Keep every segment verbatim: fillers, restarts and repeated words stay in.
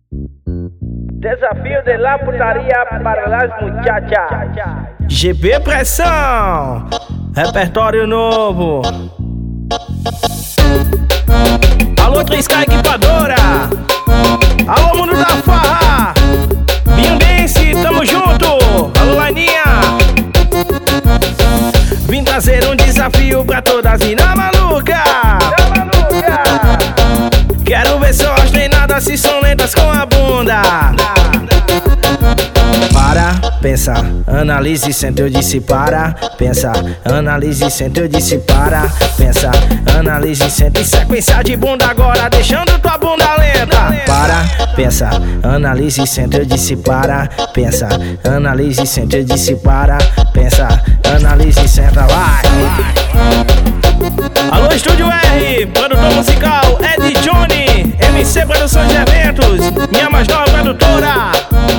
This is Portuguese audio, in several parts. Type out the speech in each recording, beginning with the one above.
Desafio de la putaria para las muchachas. G B Pressão, repertório novo. Alô, três K Equipadora. Alô, mundo da farra. Biambense, tamo junto. Alô, Laininha. Vim trazer um desafio pra todas as mina maluca. Quero ver suas treinadas se são lentas com a bunda. Para, pensa, analise, senta, eu disse para. Pensa, analise, senta, eu disse para. Pensa, analise, senta, em sequência de bunda agora, deixando tua bunda lenta. Para, pensa, analise, senta, eu disse para. Pensa, analise, senta, eu disse para. Pensa, analise, senta, vai. Alô, Estúdio R, produtor musical Ed Johnny, M C Produções de Eventos, minha mais nova produtora.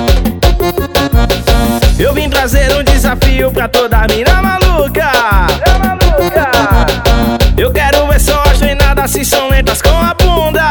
Eu vim trazer um desafio pra toda mina maluca. Eu quero ver só as treinadas se são lentas com a bunda.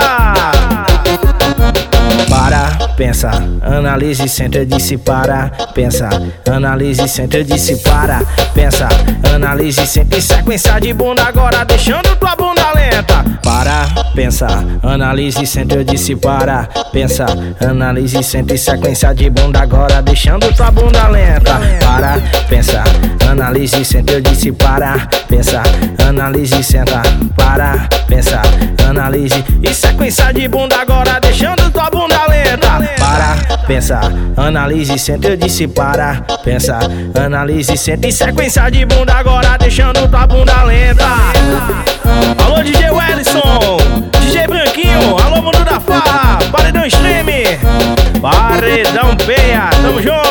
Para, pensa, analise, senta, eu disse para. Pensa, analise, senta, eu disse para. Pensa, analise, senta, em sequência de bunda agora, deixando tua bunda lenta. Para, pensa, analise, senta, eu disse para. Pensa, analise, senta, em sequência de bunda agora, deixando tua bunda lenta. Para, pensa, analise, senta, eu disse para. Pensa, analise, senta, para. Pensa, analise, em sequência de bunda agora, deixando tua bunda lenta. Para, pensa, analise, senta, eu disse para. Pensa, analise, senta, em sequência de bunda agora, deixando tua bunda lenta. Alô, D J Wellison, D J Branquinho, alô, mundo da farra, Paredão Extreme, Paredão Peia, tamo junto.